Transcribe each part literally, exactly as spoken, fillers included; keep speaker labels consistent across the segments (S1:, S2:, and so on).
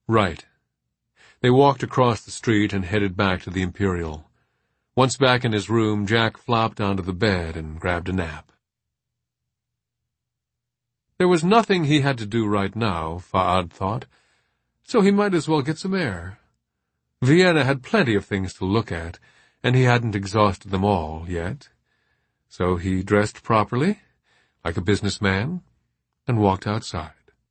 S1: Right. They walked across the street and headed back to the Imperial. Once back in his room, Jack flopped onto the bed and grabbed a nap. There was nothing he had to do right now, Fa'ad thought, so he might as well get some air. Vienna had plenty of things to look at, and he hadn't exhausted them all yet. So he dressed properly, like a businessman, and walked outside.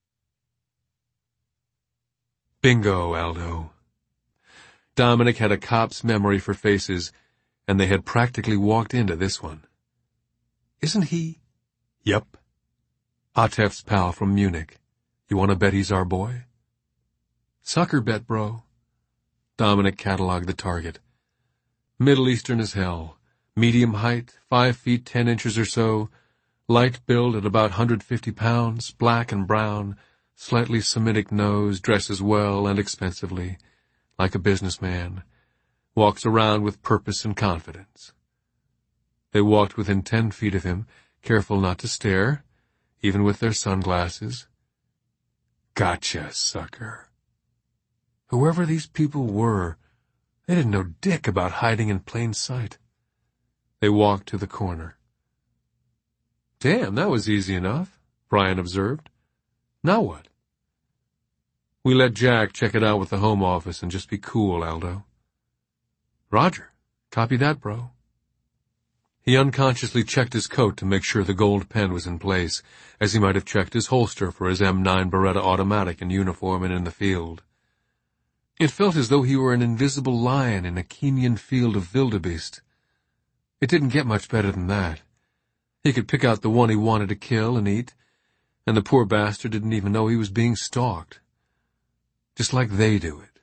S1: Bingo, Aldo. Dominic had a cop's memory for faces, and they had practically walked into this one. Isn't he? Yep. Atef's pal from Munich. You want to bet he's our boy? Sucker bet, bro. Dominic cataloged the target. Middle Eastern as hell. Medium height, five feet ten inches or so. Light build at about one hundred fifty pounds, black and brown, slightly Semitic nose, dresses well and expensively, like a businessman. Walks around with purpose and confidence. They walked within ten feet of him, careful not to stare, even with their sunglasses. Gotcha, sucker. Whoever these people were, they didn't know dick about hiding in plain sight. They walked to the corner. Damn, that was easy enough, Brian observed. Now what? We let Jack check it out with the Home Office and just be cool, Aldo. Roger. Copy that, bro. He unconsciously checked his coat to make sure the gold pen was in place, as he might have checked his holster for his M nine Beretta automatic in uniform and in the field. It felt as though he were an invisible lion in a Kenyan field of wildebeest. It didn't get much better than that. He could pick out the one he wanted to kill and eat, and the poor bastard didn't even know he was being stalked. Just like they do it.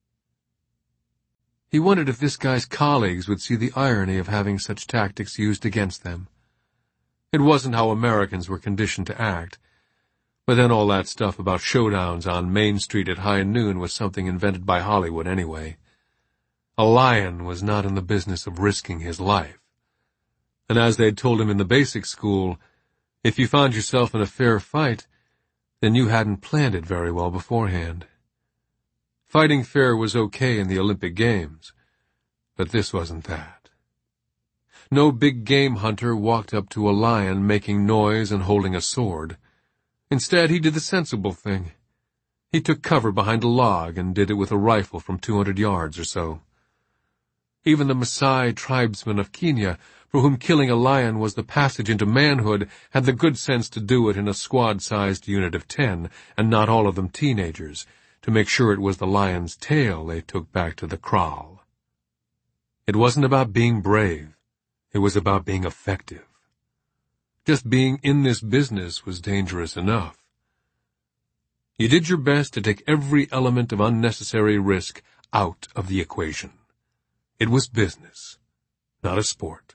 S1: He wondered if this guy's colleagues would see the irony of having such tactics used against them. It wasn't how Americans were conditioned to act, but then all that stuff about showdowns on Main Street at high noon was something invented by Hollywood anyway. A lion was not in the business of risking his life. And as they'd told him in the basic school, if you found yourself in a fair fight, then you hadn't planned it very well beforehand. Fighting fair was okay in the Olympic Games, but this wasn't that. No big game hunter walked up to a lion making noise and holding a sword. Instead, he did the sensible thing. He took cover behind a log and did it with a rifle from two hundred yards or so. Even the Maasai tribesmen of Kenya, for whom killing a lion was the passage into manhood, had the good sense to do it in a squad-sized unit of ten, and not all of them teenagers, to make sure it was the lion's tail they took back to the kraal. It wasn't about being brave. It was about being effective. Just being in this business was dangerous enough. You did your best to take every element of unnecessary risk out of the equation. It was business, not a sport.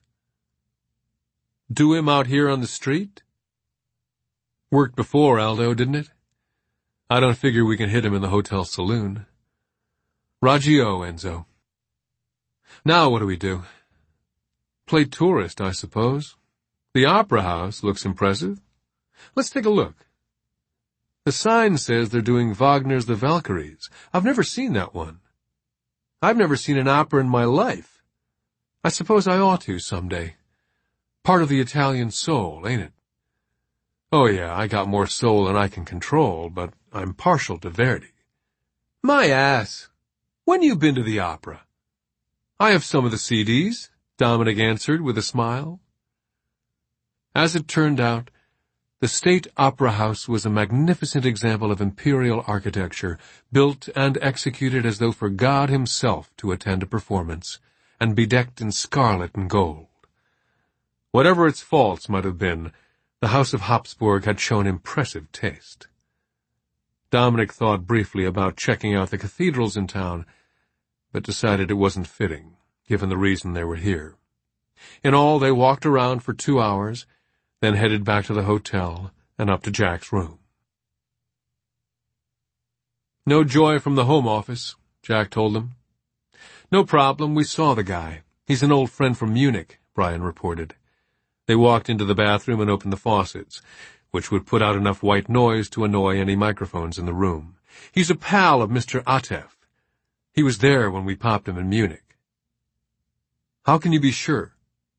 S1: Do him out here on the street? Worked before, Aldo, didn't it? I don't figure we can hit him in the hotel saloon. Raggio, Enzo. Now what do we do? Play tourist, I suppose. The Opera House looks impressive. Let's take a look. The sign says they're doing Wagner's The Valkyries. I've never seen that one. I've never seen an opera in my life. I suppose I ought to someday. Part of the Italian soul, ain't it? Oh yeah, I got more soul than I can control, but I'm partial to Verdi. My ass! When you been to the opera? I have some of the C Ds, Dominic answered with a smile. As it turned out, the State Opera House was a magnificent example of imperial architecture, built and executed as though for God himself to attend a performance, and bedecked in scarlet and gold. Whatever its faults might have been, the House of Habsburg had shown impressive taste. Dominic thought briefly about checking out the cathedrals in town, but decided it wasn't fitting, given the reason they were here. In all, they walked around for two hours, then headed back to the hotel and up to Jack's room. No joy from the Home Office, Jack told them. No problem, we saw the guy. He's an old friend from Munich, Brian reported. They walked into the bathroom and opened the faucets, which would put out enough white noise to annoy any microphones in the room. He's a pal of Mister Atef. He was there when we popped him in Munich." "How can you be sure?"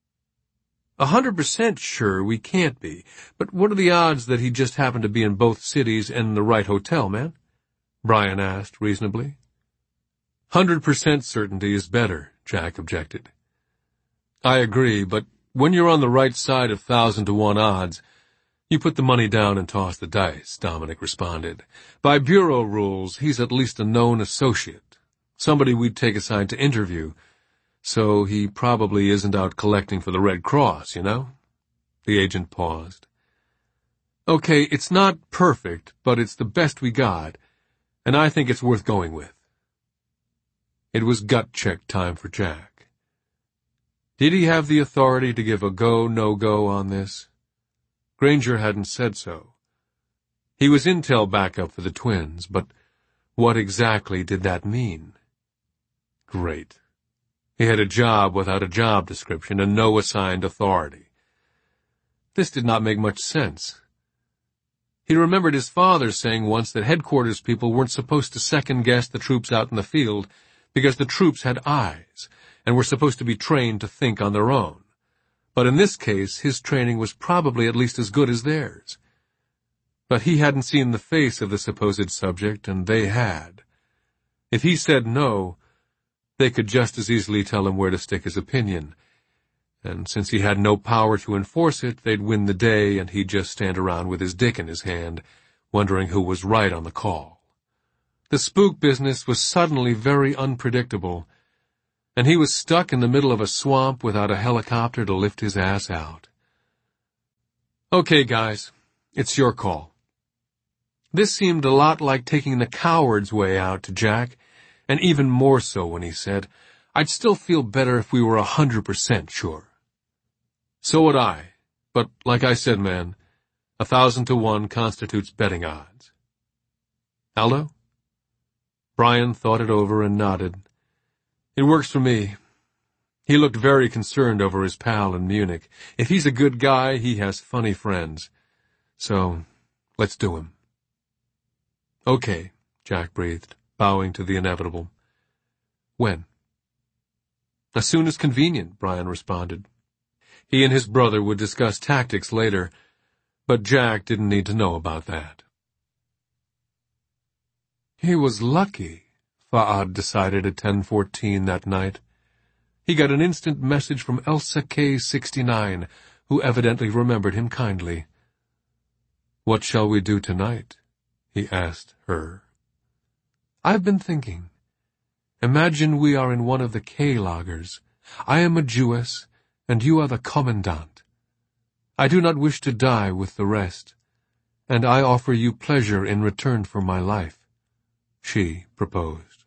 S1: "A hundred percent sure we can't be, but what are the odds that he just happened to be in both cities and in the right hotel, man?" Brian asked reasonably. Hundred percent certainty is better," Jack objected. "I agree, but when you're on the right side of thousand to one odds, you put the money down and toss the dice," Dominic responded. "By bureau rules, he's at least a known associate, somebody we'd take aside to interview, so he probably isn't out collecting for the Red Cross, you know?" The agent paused. "Okay, it's not perfect, but it's the best we got, and I think it's worth going with." It was gut-check time for Jack. Did he have the authority to give a go, no-go on this? Granger hadn't said so. He was intel backup for the twins, but what exactly did that mean? Great. He had a job without a job description and no assigned authority. This did not make much sense. He remembered his father saying once that headquarters people weren't supposed to second-guess the troops out in the field because the troops had eyes and were supposed to be trained to think on their own. But in this case, his training was probably at least as good as theirs. But he hadn't seen the face of the supposed subject, and they had. If he said no, they could just as easily tell him where to stick his opinion. And since he had no power to enforce it, they'd win the day and he'd just stand around with his dick in his hand, wondering who was right on the call. The spook business was suddenly very unpredictable, and he was stuck in the middle of a swamp without a helicopter to lift his ass out. "Okay, guys, it's your call." This seemed a lot like taking the coward's way out to Jack, and even more so when he said, "I'd still feel better if we were a hundred percent sure." "So would I, but like I said, man, a thousand to one constitutes betting odds." "Aldo?" Brian thought it over and nodded. "It works for me." He looked very concerned over his pal in Munich. If he's a good guy, he has funny friends. So, let's do him. "Okay," Jack breathed, bowing to the inevitable. "When?" "As soon as convenient," Brian responded. He and his brother would discuss tactics later, but Jack didn't need to know about that. He was lucky, Fa'ad decided at ten fourteen that night. He got an instant message from Elsa K sixty-nine, who evidently remembered him kindly. "What shall we do tonight?" he asked her. "I've been thinking. Imagine we are in one of the K-lagers. I am a Jewess, and you are the commandant. I do not wish to die with the rest, and I offer you pleasure in return for my life," she proposed.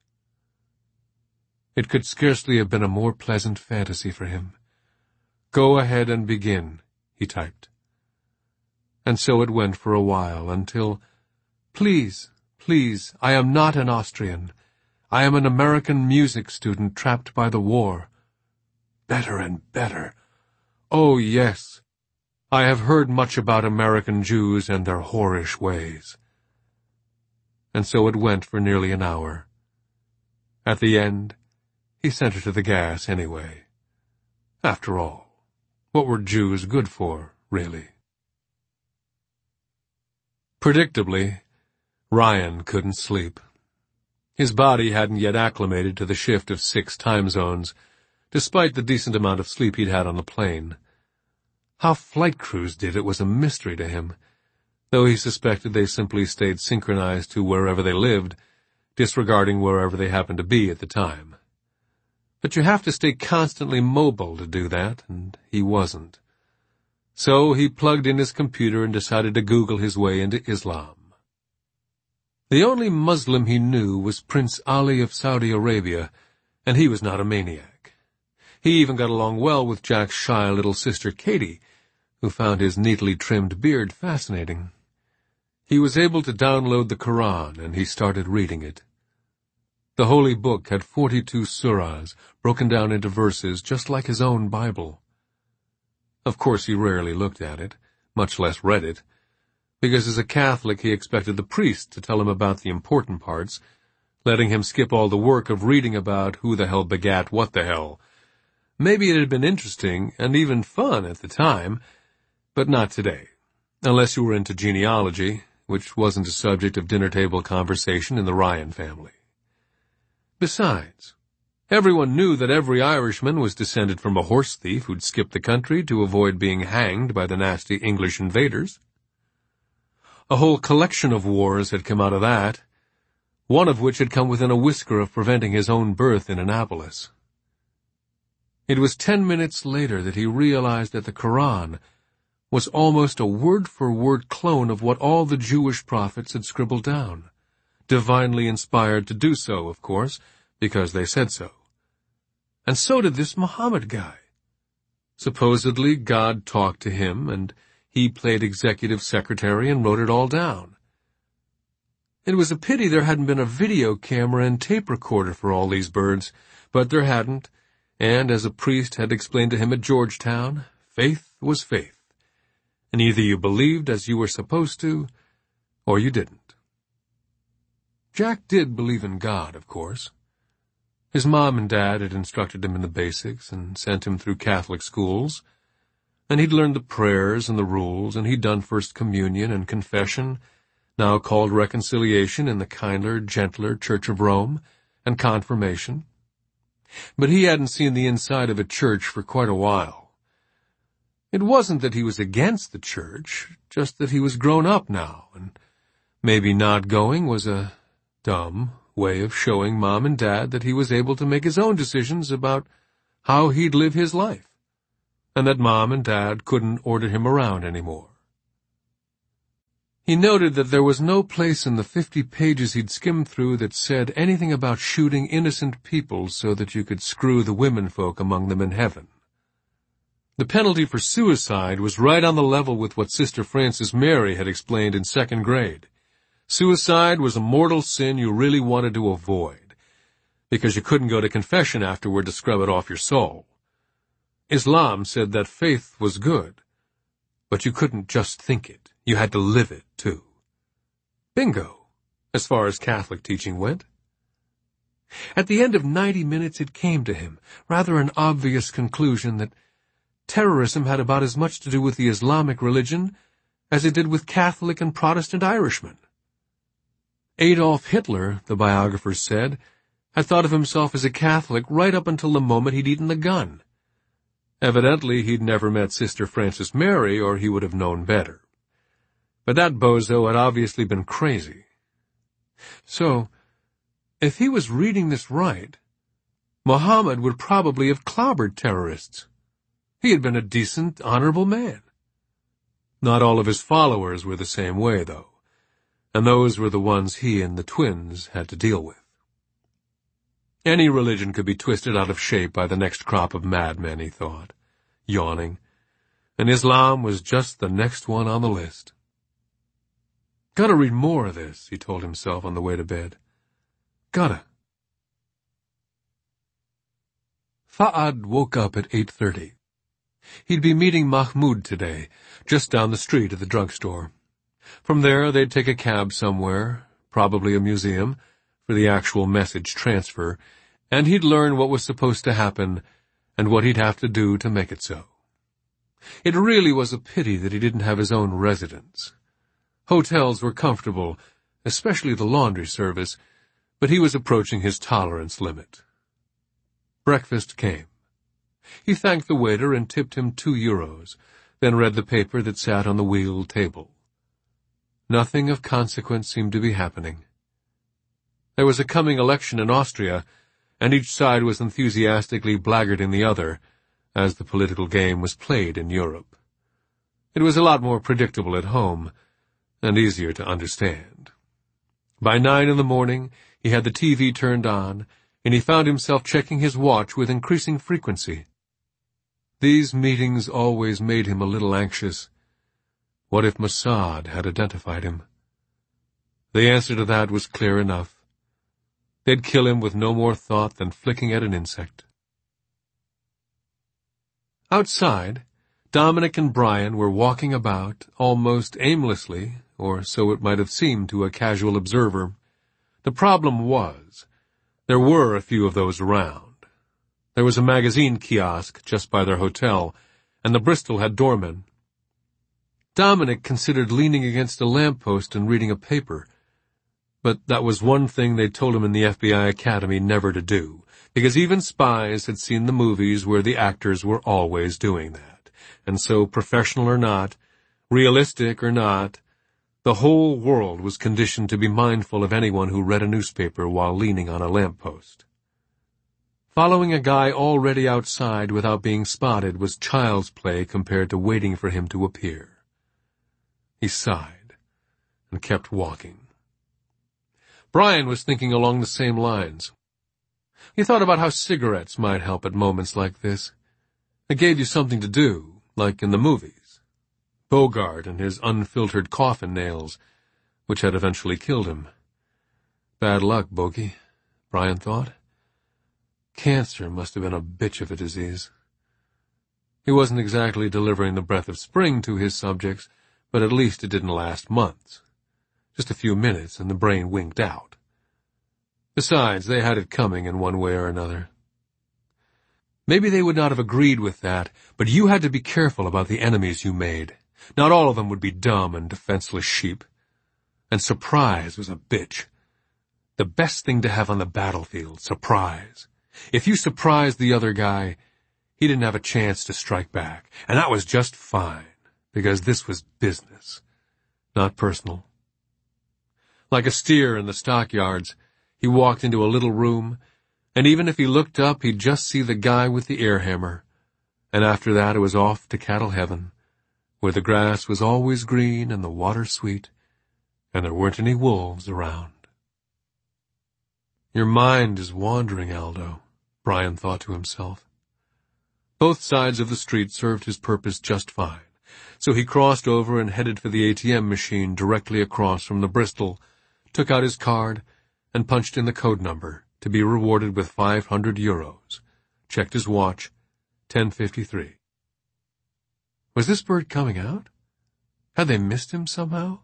S1: It could scarcely have been a more pleasant fantasy for him. "Go ahead and begin," he typed. And so it went for a while, until, "Please, please, I am not an Austrian. I am an American music student trapped by the war." Better and better. "Oh, yes. I have heard much about American Jews and their whorish ways." And so it went for nearly an hour. At the end, he sent her to the gas anyway. After all, what were Jews good for, really? Predictably, Ryan couldn't sleep. His body hadn't yet acclimated to the shift of six time zones, despite the decent amount of sleep he'd had on the plane. How flight crews did it was a mystery to him, though he suspected they simply stayed synchronized to wherever they lived, disregarding wherever they happened to be at the time. But you have to stay constantly mobile to do that, and he wasn't. So he plugged in his computer and decided to Google his way into Islam. The only Muslim he knew was Prince Ali of Saudi Arabia, and he was not a maniac. He even got along well with Jack's shy little sister Katie, who found his neatly trimmed beard fascinating. He was able to download the Quran, and he started reading it. The holy book had forty-two surahs, broken down into verses just like his own Bible. Of course he rarely looked at it, much less read it, because as a Catholic he expected the priest to tell him about the important parts, letting him skip all the work of reading about who the hell begat what the hell. Maybe it had been interesting and even fun at the time, but not today, unless you were into genealogy, which wasn't a subject of dinner-table conversation in the Ryan family. Besides, everyone knew that every Irishman was descended from a horse thief who'd skipped the country to avoid being hanged by the nasty English invaders. A whole collection of wars had come out of that, one of which had come within a whisker of preventing his own birth in Annapolis. It was ten minutes later that he realized that the Quran was almost a word-for-word clone of what all the Jewish prophets had scribbled down, divinely inspired to do so, of course, because they said so. And so did this Muhammad guy. Supposedly God talked to him, and he played executive secretary and wrote it all down. It was a pity there hadn't been a video camera and tape recorder for all these birds, but there hadn't, and as a priest had explained to him at Georgetown, faith was faith. And either you believed as you were supposed to, or you didn't. Jack did believe in God, of course. His mom and dad had instructed him in the basics and sent him through Catholic schools, and he'd learned the prayers and the rules, and he'd done First Communion and Confession, now called Reconciliation in the kinder, gentler Church of Rome, and Confirmation. But he hadn't seen the inside of a church for quite a while. It wasn't that he was against the church, just that he was grown up now, and maybe not going was a dumb way of showing Mom and Dad that he was able to make his own decisions about how he'd live his life, and that Mom and Dad couldn't order him around anymore. He noted that there was no place in the fifty pages he'd skimmed through that said anything about shooting innocent people so that you could screw the womenfolk among them in heaven. The penalty for suicide was right on the level with what Sister Frances Mary had explained in second grade. Suicide was a mortal sin you really wanted to avoid, because you couldn't go to confession afterward to scrub it off your soul. Islam said that faith was good, but you couldn't just think it. You had to live it, too. Bingo, as far as Catholic teaching went. At the end of ninety minutes it came to him, rather an obvious conclusion, that terrorism had about as much to do with the Islamic religion as it did with Catholic and Protestant Irishmen. Adolf Hitler, the biographers said, had thought of himself as a Catholic right up until the moment he'd eaten the gun. Evidently he'd never met Sister Frances Mary, or he would have known better. But that bozo had obviously been crazy. So, if he was reading this right, Muhammad would probably have clobbered terrorists. He had been a decent, honorable man. Not all of his followers were the same way, though, and those were the ones he and the twins had to deal with. Any religion could be twisted out of shape by the next crop of madmen, he thought, yawning, and Islam was just the next one on the list. Gotta read more of this, he told himself on the way to bed. Gotta. Fa'ad woke up at eight thirty. He'd be meeting Mahmoud today, just down the street at the drugstore. From there, they'd take a cab somewhere, probably a museum, for the actual message transfer, and he'd learn what was supposed to happen and what he'd have to do to make it so. It really was a pity that he didn't have his own residence. Hotels were comfortable, especially the laundry service, but he was approaching his tolerance limit. Breakfast came. He thanked the waiter and tipped him two euros, then read the paper that sat on the wheeled table. Nothing of consequence seemed to be happening. There was a coming election in Austria, and each side was enthusiastically blackguarding the other, as the political game was played in Europe. It was a lot more predictable at home, and easier to understand. By nine in the morning, he had the T V turned on, and he found himself checking his watch with increasing frequency. These meetings always made him a little anxious. What if Mossad had identified him? The answer to that was clear enough. They'd kill him with no more thought than flicking at an insect. Outside, Dominic and Brian were walking about, almost aimlessly, or so it might have seemed to a casual observer. The problem was, there were a few of those around. There was a magazine kiosk just by their hotel, and the Bristol had doormen. Dominic considered leaning against a lamppost and reading a paper, but that was one thing they'd told him in the F B I Academy never to do, because even spies had seen the movies where the actors were always doing that. And so, professional or not, realistic or not, the whole world was conditioned to be mindful of anyone who read a newspaper while leaning on a lamppost. Following a guy already outside without being spotted was child's play compared to waiting for him to appear. He sighed and kept walking. Brian was thinking along the same lines. He thought about how cigarettes might help at moments like this. It gave you something to do, like in the movies. Bogart and his unfiltered coffin nails, which had eventually killed him. Bad luck, Bogey, Brian thought. Cancer must have been a bitch of a disease. He wasn't exactly delivering the breath of spring to his subjects, but at least it didn't last months. Just a few minutes and the brain winked out. Besides, they had it coming in one way or another. Maybe they would not have agreed with that, but you had to be careful about the enemies you made. Not all of them would be dumb and defenseless sheep. And surprise was a bitch. The best thing to have on the battlefield, surprise. If you surprised the other guy, he didn't have a chance to strike back, and that was just fine. Because this was business, not personal. Like a steer in the stockyards, he walked into a little room, and even if he looked up, he'd just see the guy with the air hammer. And after that, it was off to cattle heaven, where the grass was always green and the water sweet, and there weren't any wolves around. Your mind is wandering, Aldo, Brian thought to himself. Both sides of the street served his purpose just fine. So he crossed over and headed for the A T M machine directly across from the Bristol, took out his card, and punched in the code number to be rewarded with five hundred euros. Checked his watch, ten fifty-three. Was this bird coming out? Had they missed him somehow?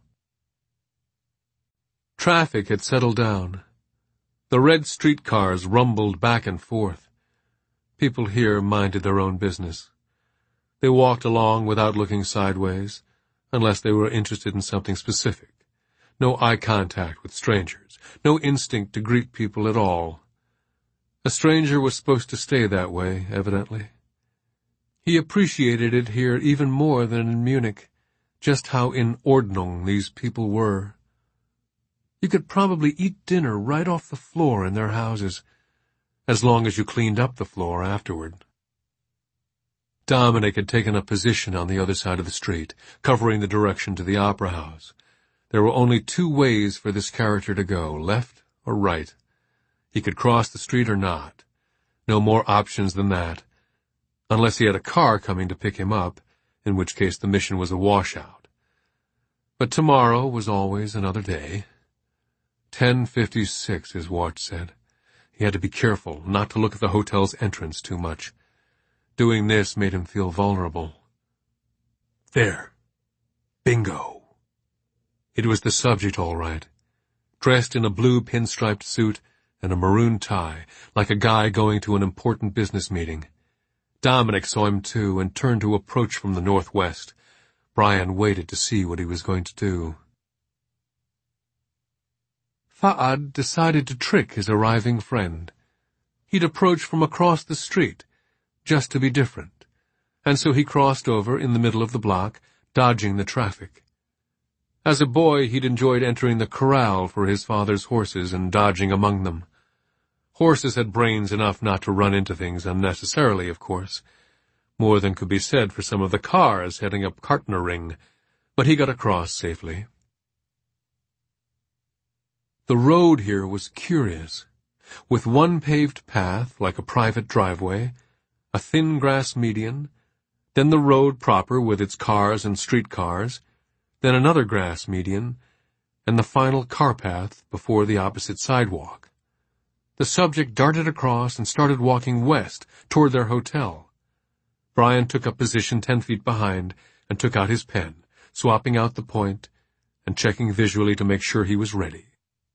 S1: Traffic had settled down. The red streetcars rumbled back and forth. People here minded their own business. They walked along without looking sideways, unless they were interested in something specific. No eye contact with strangers, no instinct to greet people at all. A stranger was supposed to stay that way, evidently. He appreciated it here even more than in Munich, just how in Ordnung these people were. You could probably eat dinner right off the floor in their houses, as long as you cleaned up the floor afterward. Dominic had taken a position on the other side of the street, covering the direction to the opera house. There were only two ways for this character to go, left or right. He could cross the street or not. No more options than that, unless he had a car coming to pick him up, in which case the mission was a washout. But tomorrow was always another day. Ten fifty-six, his watch said. He had to be careful not to look at the hotel's entrance too much. Doing this made him feel vulnerable. There. Bingo. It was the subject, all right. Dressed in a blue pinstriped suit and a maroon tie, like a guy going to an important business meeting. Dominic saw him too and turned to approach from the northwest. Brian waited to see what he was going to do. Fa'ad decided to trick his arriving friend. He'd approach from across the street, just to be different, and so he crossed over in the middle of the block, dodging the traffic. As a boy, he'd enjoyed entering the corral for his father's horses and dodging among them. Horses had brains enough not to run into things unnecessarily, of course. More than could be said for some of the cars heading up Kartner-Ring, but he got across safely. The road here was curious, with one paved path like a private driveway, a thin grass median, then the road proper with its cars and streetcars, then another grass median, and the final car path before the opposite sidewalk. The subject darted across and started walking west toward their hotel. Brian took up position ten feet behind and took out his pen, swapping out the point and checking visually to make sure he was ready.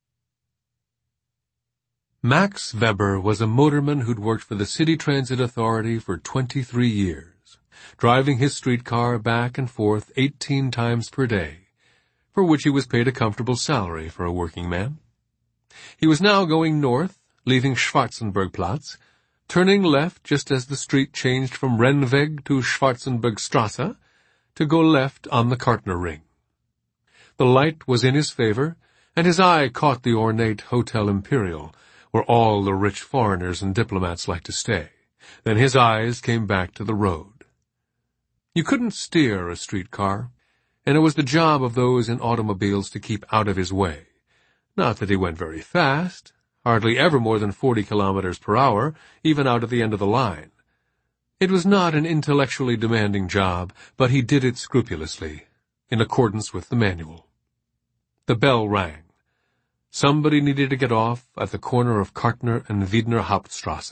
S1: Max Weber was a motorman who'd worked for the City Transit Authority for twenty-three years, driving his streetcar back and forth eighteen times per day, for which he was paid a comfortable salary for a working man. He was now going north, leaving Schwarzenbergplatz, turning left just as the street changed from Rennweg to Schwarzenbergstrasse, to go left on the Kartner Ring. The light was in his favor, and his eye caught the ornate Hotel Imperial, where all the rich foreigners and diplomats like to stay. Then his eyes came back to the road. You couldn't steer a streetcar, and it was the job of those in automobiles to keep out of his way. Not that he went very fast, hardly ever more than forty kilometers per hour, even out at the end of the line. It was not an intellectually demanding job, but he did it scrupulously, in accordance with the manual. The bell rang. Somebody needed to get off at the corner of Kartner and Wiedner Hauptstrasse.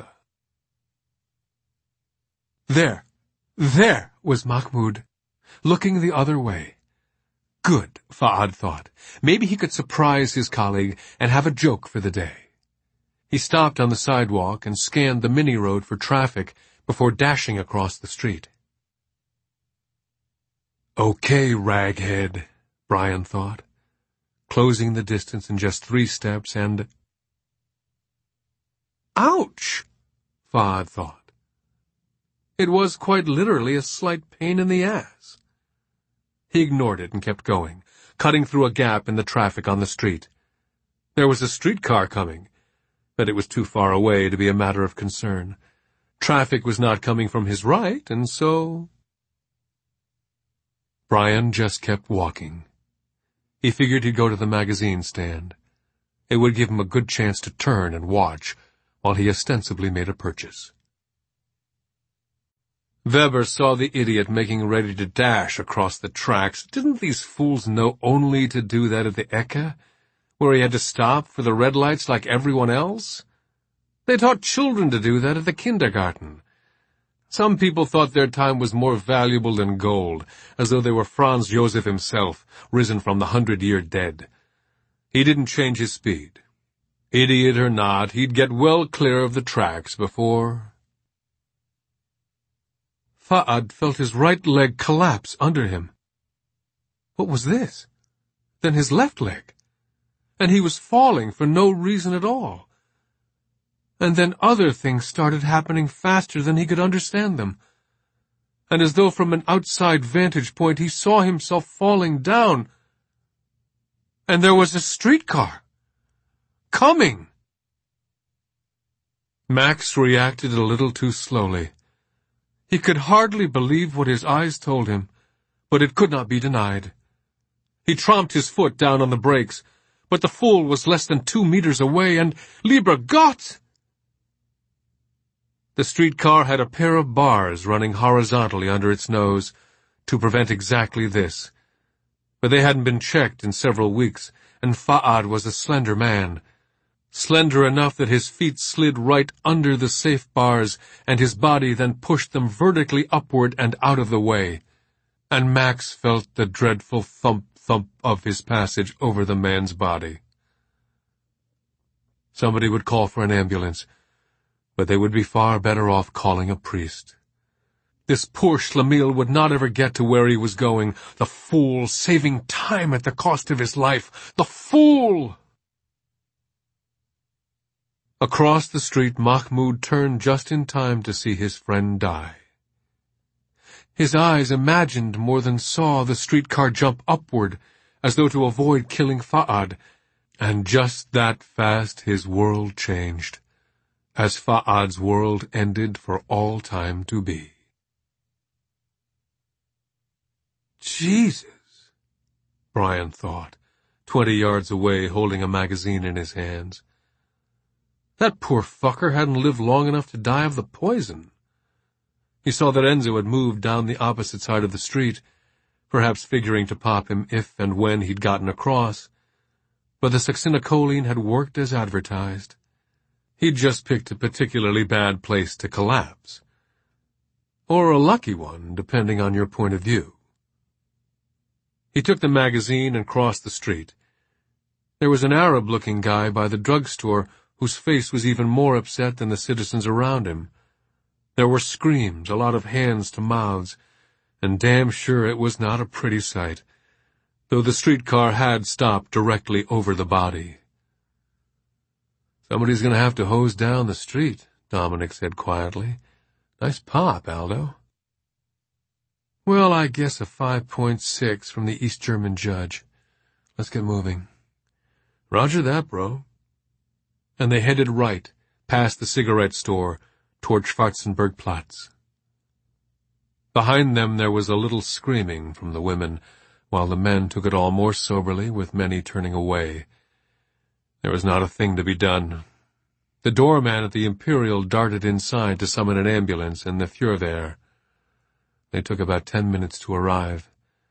S1: There, there was Mahmoud, looking the other way. Good, Fa'ad thought. Maybe he could surprise his colleague and have a joke for the day. He stopped on the sidewalk and scanned the mini-road for traffic before dashing across the street. Okay, raghead, Brian thought, closing the distance in just three steps and... Ouch, Fa'ad thought. It was quite literally a slight pain in the ass. He ignored it and kept going, cutting through a gap in the traffic on the street. There was a streetcar coming, but it was too far away to be a matter of concern. Traffic was not coming from his right, and so... Brian just kept walking. He figured he'd go to the magazine stand. It would give him a good chance to turn and watch while he ostensibly made a purchase. Weber saw the idiot making ready to dash across the tracks. Didn't these fools know only to do that at the Ecke, where he had to stop for the red lights like everyone else? They taught children to do that at the kindergarten. Some people thought their time was more valuable than gold, as though they were Franz Josef himself, risen from the hundred-year dead. He didn't change his speed. Idiot or not, he'd get well clear of the tracks before... Fa'ad felt his right leg collapse under him. What was this? Then his left leg. And he was falling for no reason at all. And then other things started happening faster than he could understand them. And as though from an outside vantage point he saw himself falling down. And there was a streetcar. Coming! Max reacted a little too slowly. He could hardly believe what his eyes told him, but it could not be denied. He tromped his foot down on the brakes, but the fool was less than two meters away, and lieber Gott! The streetcar had a pair of bars running horizontally under its nose to prevent exactly this, but they hadn't been checked in several weeks, and Fa'ad was a slender man. Slender enough that his feet slid right under the safe bars, and his body then pushed them vertically upward and out of the way. And Max felt the dreadful thump-thump of his passage over the man's body. Somebody would call for an ambulance, but they would be far better off calling a priest. This poor Schlemiel would not ever get to where he was going. The fool, saving time at the cost of his life. The fool! Across the street, Mahmoud turned just in time to see his friend die. His eyes imagined more than saw the streetcar jump upward, as though to avoid killing Fa'ad, and just that fast his world changed, as Fa'ad's world ended for all time to be. Jesus, Brian thought, twenty yards away holding a magazine in his hands. That poor fucker hadn't lived long enough to die of the poison. He saw that Enzo had moved down the opposite side of the street, perhaps figuring to pop him if and when he'd gotten across, but the succinylcholine had worked as advertised. He'd just picked a particularly bad place to collapse. Or a lucky one, depending on your point of view. He took the magazine and crossed the street. There was an Arab-looking guy by the drugstore whose face was even more upset than the citizens around him. There were screams, a lot of hands to mouths, and damn sure it was not a pretty sight, though the streetcar had stopped directly over the body. "Somebody's going to have to hose down the street," Dominic said quietly. "Nice pop, Aldo." "Well, I guess a five point six from the East German judge. Let's get moving." "Roger that, bro." And they headed right, past the cigarette store, toward Schwarzenbergplatz. Behind them there was a little screaming from the women, while the men took it all more soberly, with many turning away. There was not a thing to be done. The doorman at the Imperial darted inside to summon an ambulance and the Feuerwehr. They took about ten minutes to arrive.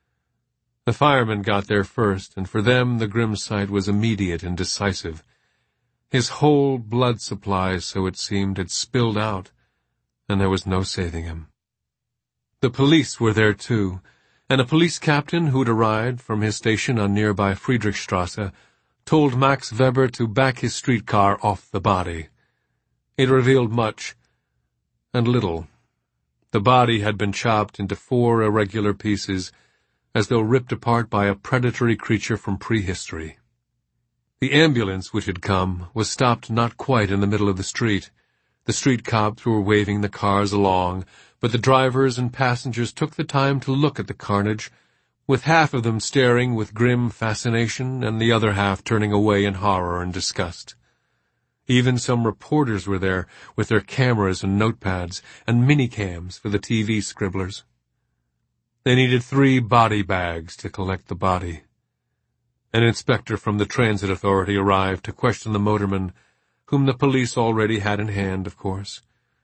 S1: The firemen got there first, and for them the grim sight was immediate and decisive. His whole blood supply, so it seemed, had spilled out, and there was no saving him. The police were there too, and a police captain who'd arrived from his station on nearby Friedrichstrasse told Max Weber to back his streetcar off the body. It revealed much, and little. The body had been chopped into four irregular pieces, as though ripped apart by a predatory creature from prehistory. The ambulance which had come was stopped not quite in the middle of the street. The street cops were waving the cars along, but the drivers and passengers took the time to look at the carnage, with half of them staring with grim fascination and the other half turning away in horror and disgust. Even some reporters were there, with their cameras and notepads and minicams for the T V scribblers. They needed three body bags to collect the body. An inspector from the transit authority arrived to question the motorman, whom the police already had in hand, of course.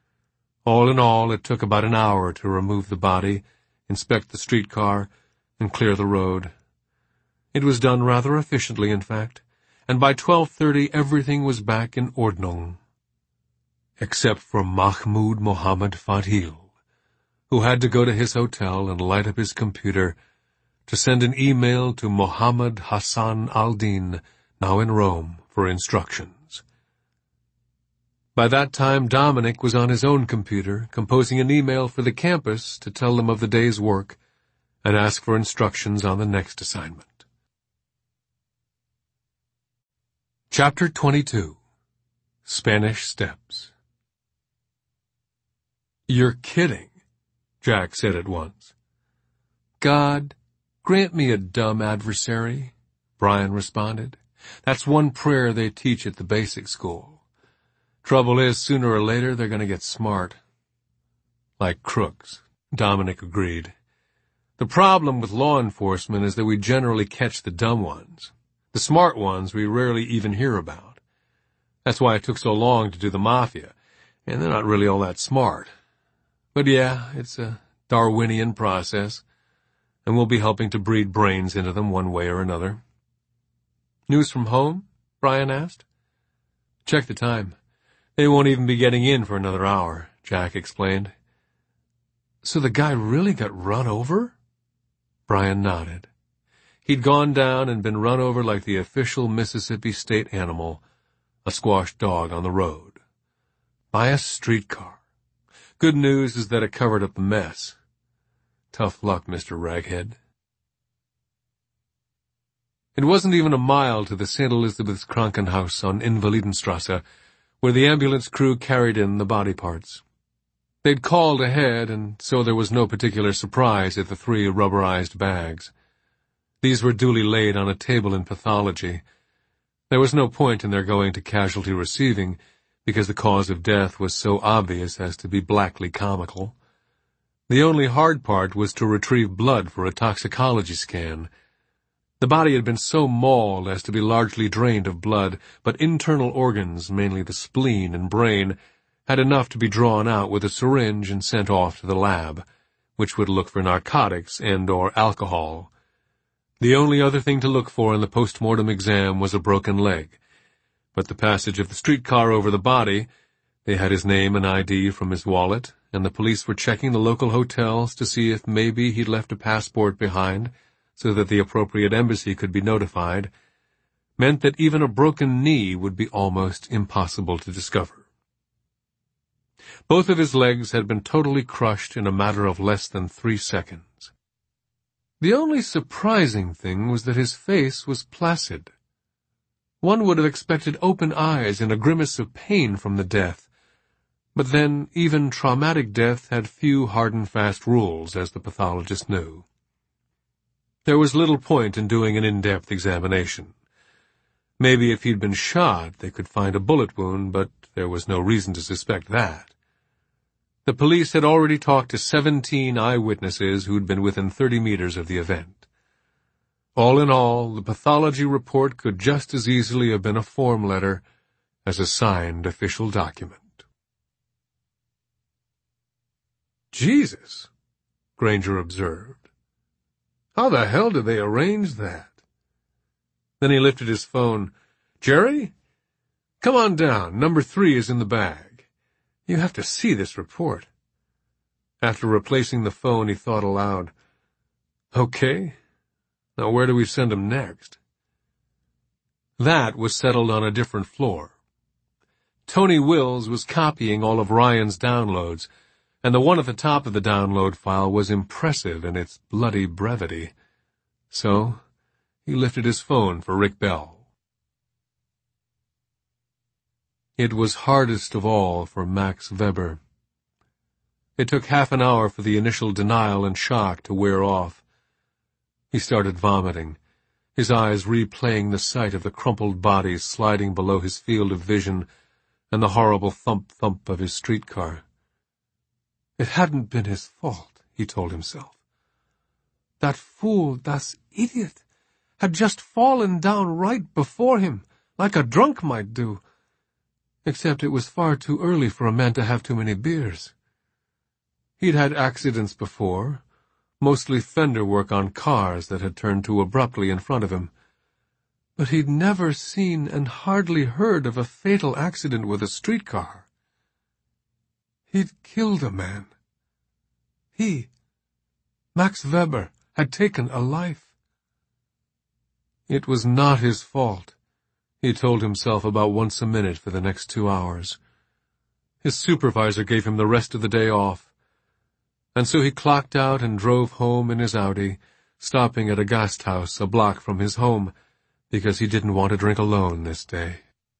S1: All in all, it took about an hour to remove the body, inspect the streetcar, and clear the road. It was done rather efficiently, in fact, and by twelve thirty everything was back in Ordnung. Except for Mahmoud Mohammed Fadil, who had to go to his hotel and light up his computer to send an email to Mohammed Hassan al-Din, now in Rome, for instructions. By that time, Dominic was on his own computer, composing an email for the campus to tell them of the day's work and ask for instructions on the next assignment. Chapter twenty-two. Spanish Steps. "You're kidding," Jack said at once. "God, grant me a dumb adversary," Brian responded. "That's one prayer they teach at the basic school. Trouble is, sooner or later they're going to get smart." "Like crooks," Dominic agreed. "The problem with law enforcement is that we generally catch the dumb ones. The smart ones we rarely even hear about. That's why it took so long to do the Mafia, and they're not really all that smart. But yeah, it's a Darwinian process, and we'll be helping to breed brains into them one way or another." "News from home?" Brian asked. "Check the time. They won't even be getting in for another hour," Jack explained. "So the guy really got run over?" Brian nodded. He'd gone down and been run over like the official Mississippi state animal, a squashed dog on the road. By a streetcar. Good news is that it covered up the mess. Tough luck, Mister Raghead. It wasn't even a mile to the Saint Elizabeth's Krankenhaus on Invalidenstrasse, where the ambulance crew carried in the body parts. They'd called ahead, and so there was no particular surprise at the three rubberized bags. These were duly laid on a table in pathology. There was no point in their going to casualty receiving, because the cause of death was so obvious as to be blackly comical. The only hard part was to retrieve blood for a toxicology scan. The body had been so mauled as to be largely drained of blood, but internal organs, mainly the spleen and brain, had enough to be drawn out with a syringe and sent off to the lab, which would look for narcotics and or alcohol. The only other thing to look for in the post-mortem exam was a broken leg, but the passage of the streetcar over the body, they had his name and I D from his wallet, and the police were checking the local hotels to see if maybe he'd left a passport behind, so that the appropriate embassy could be notified, meant that even a broken knee would be almost impossible to discover. Both of his legs had been totally crushed in a matter of less than three seconds. The only surprising thing was that his face was placid. One would have expected open eyes and a grimace of pain from the death, but then even traumatic death had few hard and fast rules, as the pathologist knew. There was little point in doing an in-depth examination. Maybe if he'd been shot, they could find a bullet wound, but there was no reason to suspect that. The police had already talked to seventeen eyewitnesses who'd been within thirty meters of the event. All in all, the pathology report could just as easily have been a form letter as a signed official document. Jesus, Granger observed. How the hell did they arrange that? Then he lifted his phone. Jerry? Come on down. Number three is in the bag. You have to see this report. After replacing the phone, he thought aloud. Okay. Now where do we send him next? That was settled on a different floor. Tony Wills was copying all of Ryan's downloads, and the one at the top of the download file was impressive in its bloody brevity. So he lifted his phone for Rick Bell. It was hardest of all for Max Weber. It took half an hour for the initial denial and shock to wear off. He started vomiting, his eyes replaying the sight of the crumpled bodies sliding below his field of vision and the horrible thump-thump of his streetcar. It hadn't been his fault, he told himself. That fool, that idiot, had just fallen down right before him, like a drunk might do. Except it was far too early for a man to have too many beers. He'd had accidents before, mostly fender work on cars that had turned too abruptly in front of him. But he'd never seen and hardly heard of a fatal accident with a streetcar. He'd killed a man. He, Max Weber, had taken a life. It was not his fault, he told himself about once a minute for the next two hours. His supervisor gave him the rest of the day off, and so he clocked out and drove home in his Audi, stopping at a guest house a block from his home, because he didn't want to drink alone this day.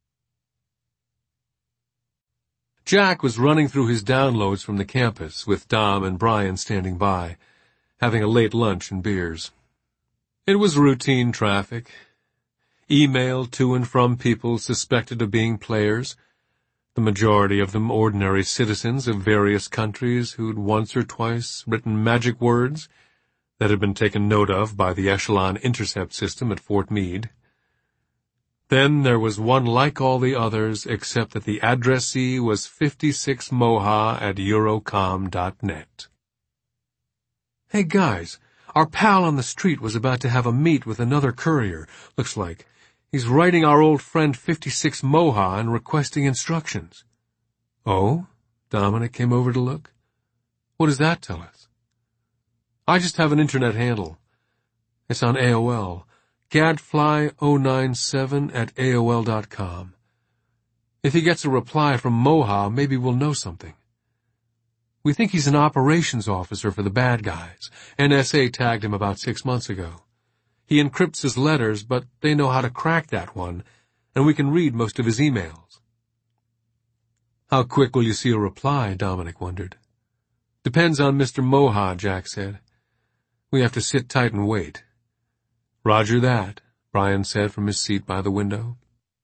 S1: Jack was running through his downloads from the campus, with Dom and Brian standing by, having a late lunch and beers. It was routine traffic. Email to and from people suspected of being players, the majority of them ordinary citizens of various countries who'd once or twice written magic words that had been taken note of by the Echelon intercept system at Fort Meade. Then there was one like all the others, except that the addressee was fifty-six moha at eurocom dot net. Hey guys, our pal on the street was about to have a meet with another courier, looks like. He's writing our old friend fifty-six moha and requesting instructions. Oh? Dominic came over to look. What does that tell us? I just have an internet handle. It's on A O L. gadfly oh nine seven at A O L dot com. If he gets a reply from Moha, maybe we'll know something. We think he's an operations officer for the bad guys. N S A tagged him about six months ago. He encrypts his letters, but they know how to crack that one, and we can read most of his emails. How quick will you see a reply? Dominic wondered. Depends on Mister Moha, Jack said. We have to sit tight and wait. Roger that, Brian said from his seat by the window.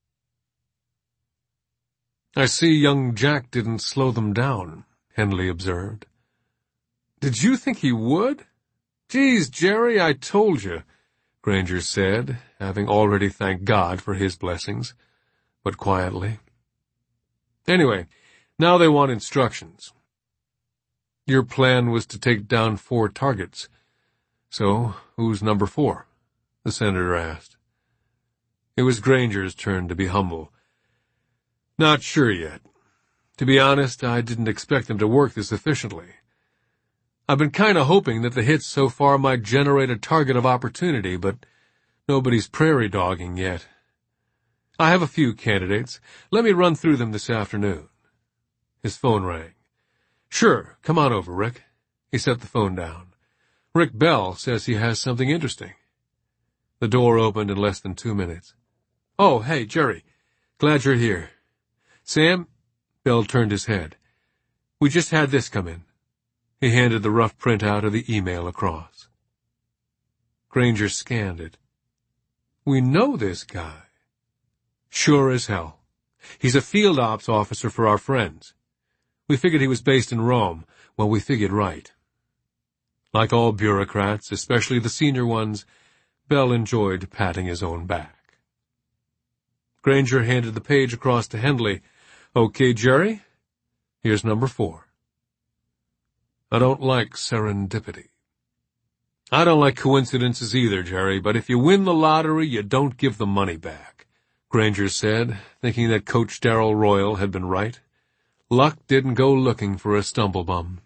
S1: I see young Jack didn't slow them down, Henley observed. Did you think he would? Geez, Jerry, I told you, Granger said, having already thanked God for his blessings, but quietly. Anyway, now they want instructions. Your plan was to take down four targets. So, who's number four? The senator asked. It was Granger's turn to be humble. Not sure yet. To be honest, I didn't expect them to work this efficiently. I've been kinda hoping that the hits so far might generate a target of opportunity, but nobody's prairie dogging yet. I have a few candidates. Let me run through them this afternoon." His phone rang. "Sure, come on over, Rick." He set the phone down. "Rick Bell says he has something interesting." The door opened in less than two minutes. "Oh, hey, Jerry. Glad you're here. Sam?" Bell turned his head. "We just had this come in." He handed the rough printout of the email across. Granger scanned it. "We know this guy." "Sure as hell. He's a field ops officer for our friends. We figured he was based in Rome. Well, we figured right." Like all bureaucrats, especially the senior ones, Bell enjoyed patting his own back. Granger handed the page across to Hendley. "Okay, Jerry, here's number four." "I don't like serendipity." "I don't like coincidences either, Jerry, but if you win the lottery, you don't give the money back," Granger said, thinking that Coach Darrell Royal had been right. Luck didn't go looking for a stumblebum.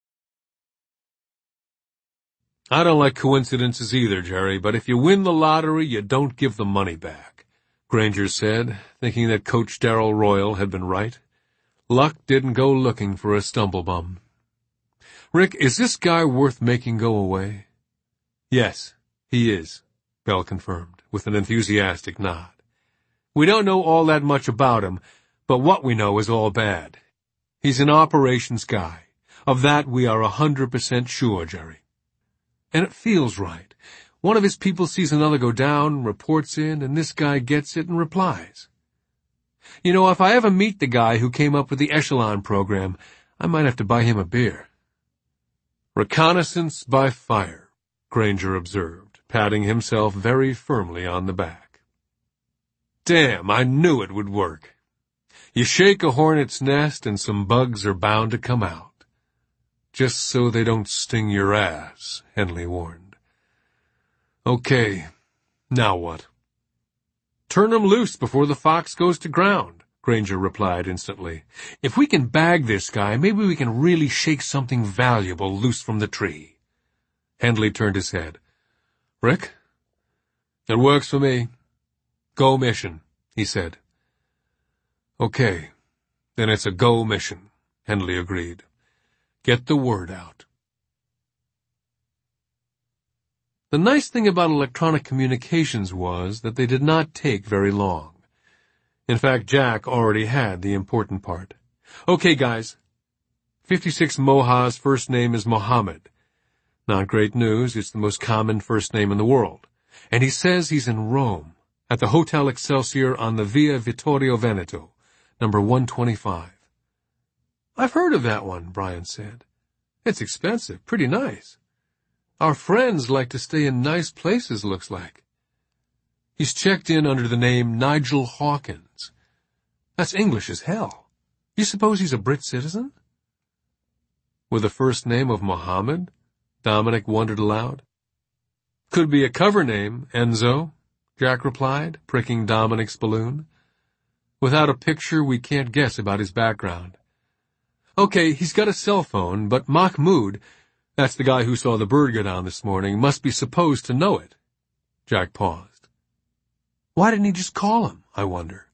S1: "I don't like coincidences either, Jerry, but if you win the lottery, you don't give the money back," Granger said, thinking that Coach Darrell Royal had been right. Luck didn't go looking for a stumblebum. "Rick, is this guy worth making go away?" "Yes, he is," Bell confirmed, with an enthusiastic nod. "We don't know all that much about him, but what we know is all bad. He's an operations guy. Of that we are a hundred percent sure, Jerry. And it feels right. One of his people sees another go down, reports in, and this guy gets it and replies. You know, if I ever meet the guy who came up with the Echelon program, I might have to buy him a beer." "Reconnaissance by fire," Granger observed, patting himself very firmly on the back. "Damn, I knew it would work. You shake a hornet's nest and some bugs are bound to come out. Just so they don't sting your ass," Hendley warned. "Okay, now what?" "Turn 'em loose before the fox goes to ground," Granger replied instantly. "If we can bag this guy, maybe we can really shake something valuable loose from the tree." Hendley turned his head. "Rick?" "It works for me. Go mission," he said. "Okay, then it's a go mission," Hendley agreed. "Get the word out." The nice thing about electronic communications was that they did not take very long. In fact, Jack already had the important part. "Okay, guys. fifty-six Moha's first name is Mohammed. Not great news, it's the most common first name in the world. And he says he's in Rome, at the Hotel Excelsior on the Via Vittorio Veneto, number one twenty-five. "I've heard of that one," Brian said. "It's expensive, pretty nice. Our friends like to stay in nice places, looks like." "He's checked in under the name Nigel Hawkins. That's English as hell. You suppose he's a Brit citizen?" "With the first name of Mohammed?" Dominic wondered aloud. "Could be a cover name, Enzo," Jack replied, pricking Dominic's balloon. "Without a picture, we can't guess about his background. Okay, he's got a cell phone, but Mahmoud, that's the guy who saw the bird go down this morning, must be supposed to know it." Jack paused. "Why didn't he just call him, I wonder?"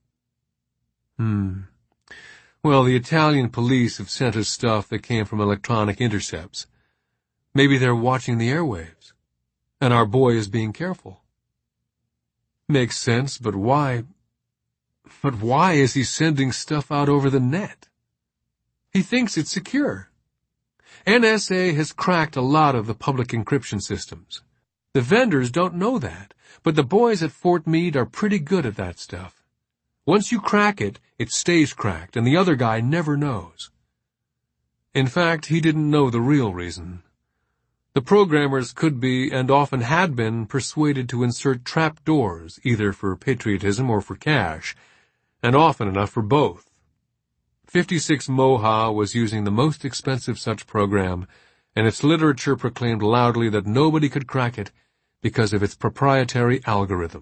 S1: Hmm. Well, the Italian police have sent us stuff that came from electronic intercepts. Maybe they're watching the airwaves, and our boy is being careful. Makes sense, but why? But why is he sending stuff out over the net? He thinks it's secure. N S A has cracked a lot of the public encryption systems. The vendors don't know that, but the boys at Fort Meade are pretty good at that stuff. Once you crack it, it stays cracked, and the other guy never knows. In fact, he didn't know the real reason. The programmers could be, and often had been, persuaded to insert trap doors, either for patriotism or for cash, and often enough for both. fifty-six Moha was using the most expensive such program, and its literature proclaimed loudly that nobody could crack it because of its proprietary algorithm.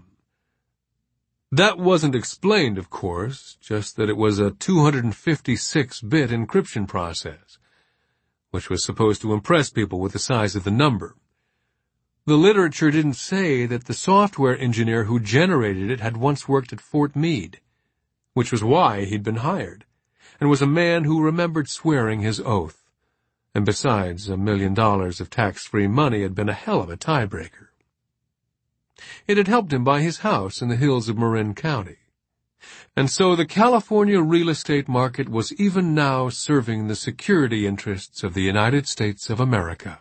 S1: That wasn't explained, of course, just that it was a two hundred fifty-six bit encryption process, which was supposed to impress people with the size of the number. The literature didn't say that the software engineer who generated it had once worked at Fort Meade, which was why he'd been hired, and was a man who remembered swearing his oath. And besides, a million dollars of tax-free money had been a hell of a tiebreaker. It had helped him buy his house in the hills of Marin County. And so the California real estate market was even now serving the security interests of the United States of America.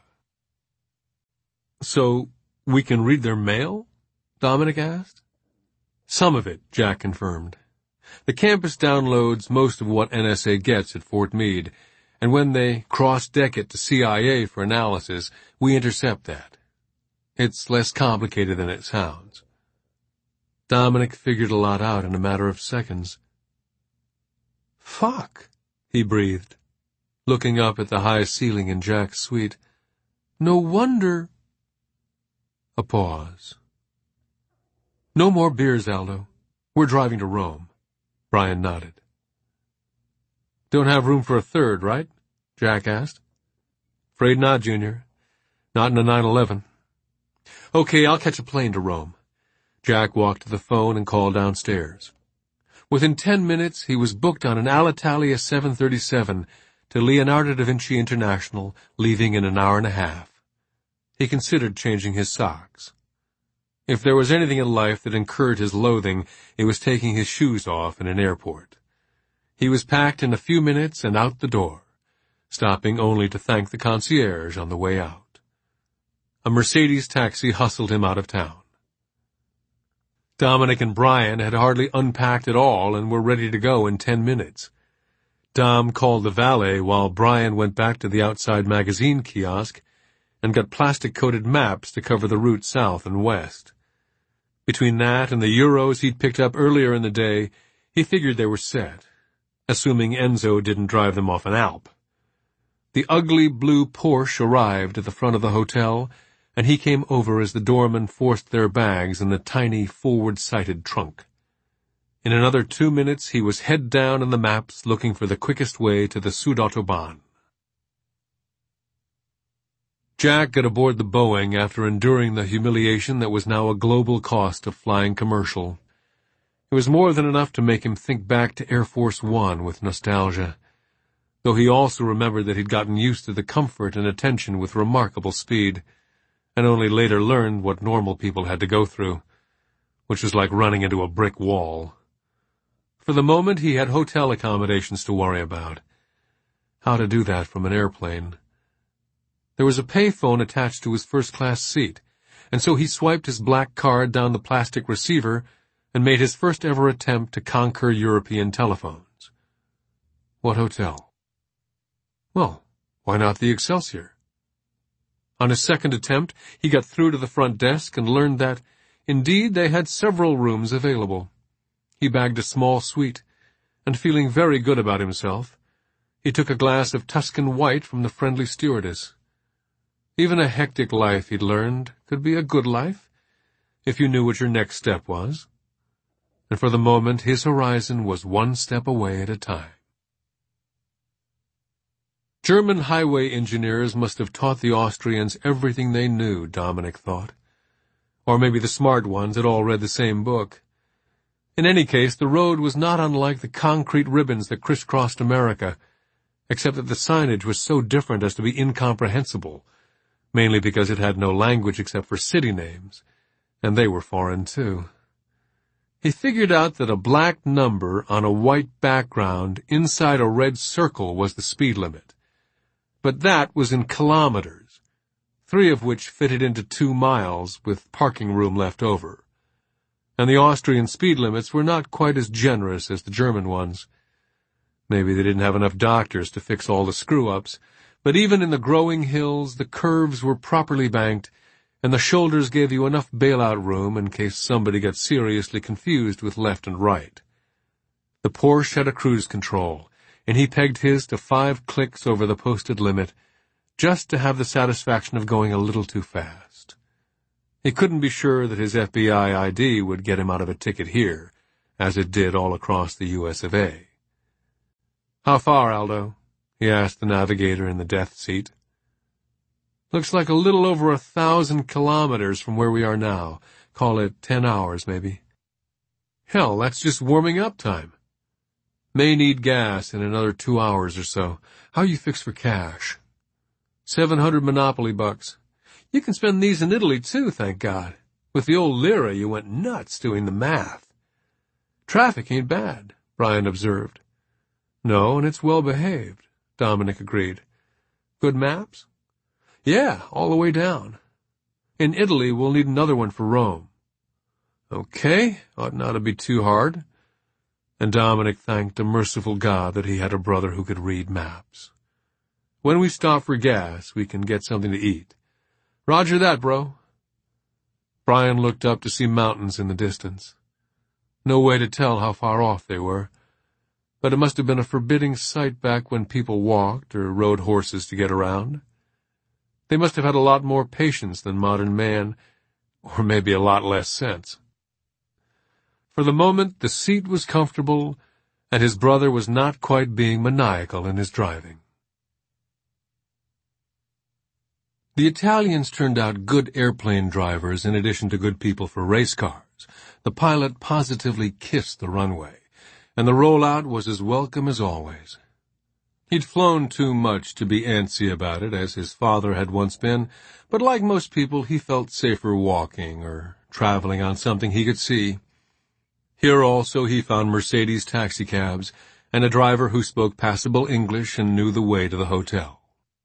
S1: "So, we can read their mail?" Dominic asked. "Some of it," Jack confirmed. "The campus downloads most of what N S A gets at Fort Meade, and when they cross-deck it to C I A for analysis, we intercept that. It's less complicated than it sounds." Dominic figured a lot out in a matter of seconds. "Fuck," he breathed, looking up at the high ceiling in Jack's suite. "No wonder—" A pause. "No more beers, Aldo. We're driving to Rome." Brian nodded. "Don't have room for a third, right?" Jack asked. "Afraid not, Junior. Not in a nine eleven. Okay, I'll catch a plane to Rome." Jack walked to the phone and called downstairs. Within ten minutes, he was booked on an Alitalia seven thirty-seven to Leonardo da Vinci International, leaving in an hour and a half. He considered changing his socks. If there was anything in life that incurred his loathing, it was taking his shoes off in an airport. He was packed in a few minutes and out the door, stopping only to thank the concierge on the way out. A Mercedes taxi hustled him out of town. Dominic and Brian had hardly unpacked at all and were ready to go in ten minutes. Dom called the valet while Brian went back to the outside magazine kiosk and got plastic-coated maps to cover the route south and west. Between that and the euros he'd picked up earlier in the day, he figured they were set, assuming Enzo didn't drive them off an Alp. The ugly blue Porsche arrived at the front of the hotel, and he came over as the doorman forced their bags in the tiny forward-sighted trunk. In another two minutes he was head down in the maps looking for the quickest way to the Südautobahn. Jack got aboard the Boeing after enduring the humiliation that was now a global cost of flying commercial. It was more than enough to make him think back to Air Force One with nostalgia, though he also remembered that he'd gotten used to the comfort and attention with remarkable speed, and only later learned what normal people had to go through, which was like running into a brick wall. For the moment he had hotel accommodations to worry about. How to do that from an airplane? There was a payphone attached to his first-class seat, and so he swiped his black card down the plastic receiver and made his first-ever attempt to conquer European telephones. What hotel? Well, why not the Excelsior? On his second attempt, he got through to the front desk and learned that, indeed, they had several rooms available. He bagged a small suite, and feeling very good about himself, he took a glass of Tuscan white from the friendly stewardess. Even a hectic life, he'd learned, could be a good life, if you knew what your next step was. And for the moment, his horizon was one step away at a time. German highway engineers must have taught the Austrians everything they knew, Dominic thought. Or maybe the smart ones had all read the same book. In any case, the road was not unlike the concrete ribbons that crisscrossed America, except that the signage was so different as to be incomprehensible, mainly because it had no language except for city names, and they were foreign too. He figured out that a black number on a white background inside a red circle was the speed limit. But that was in kilometers, three of which fitted into two miles with parking room left over. And the Austrian speed limits were not quite as generous as the German ones. Maybe they didn't have enough doctors to fix all the screw-ups, but even in the growing hills, the curves were properly banked, and the shoulders gave you enough bailout room in case somebody got seriously confused with left and right. The Porsche had a cruise control, and he pegged his to five clicks over the posted limit, just to have the satisfaction of going a little too fast. He couldn't be sure that his F B I I D would get him out of a ticket here, as it did all across the U S of A. "How far, Aldo?" he asked the navigator in the death seat. Looks like a little over a thousand kilometers from where we are now. Call it ten hours, maybe. Hell, that's just warming up time. May need gas in another two hours or so. How you fix for cash? Seven hundred Monopoly bucks. You can spend these in Italy, too, thank God. With the old lira, you went nuts doing the math. Traffic ain't bad, Brian observed. No, and it's well behaved, Dominic agreed. Good maps? Yeah, all the way down. In Italy, we'll need another one for Rome. Okay, ought not to be too hard. And Dominic thanked a merciful God that he had a brother who could read maps. When we stop for gas, we can get something to eat. Roger that, bro. Brian looked up to see mountains in the distance. No way to tell how far off they were, but it must have been a forbidding sight back when people walked or rode horses to get around. They must have had a lot more patience than modern man, or maybe a lot less sense. For the moment, the seat was comfortable, and his brother was not quite being maniacal in his driving. The Italians turned out good airplane drivers in addition to good people for race cars. The pilot positively kissed the runway, and the rollout was as welcome as always. He'd flown too much to be antsy about it, as his father had once been, but like most people, he felt safer walking or traveling on something he could see. Here also he found Mercedes taxicabs and a driver who spoke passable English and knew the way to the hotel.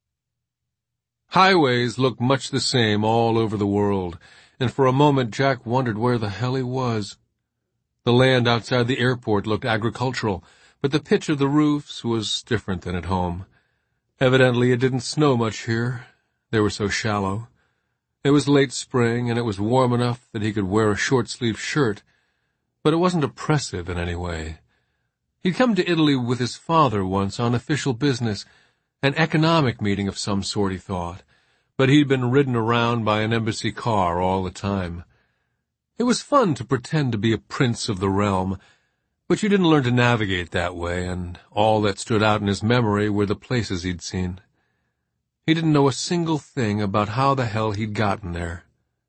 S1: Highways looked much the same all over the world, and for a moment Jack wondered where the hell he was. The land outside the airport looked agricultural, but the pitch of the roofs was different than at home. Evidently it didn't snow much here. They were so shallow. It was late spring, and it was warm enough that he could wear a short-sleeved shirt, but it wasn't oppressive in any way. He'd come to Italy with his father once on official business, an economic meeting of some sort, he thought, but he'd been ridden around by an embassy car all the time. It was fun to pretend to be a prince of the realm, but you didn't learn to navigate that way, and all that stood out in his memory were the places he'd seen. He didn't know a single thing about how the hell he'd gotten there.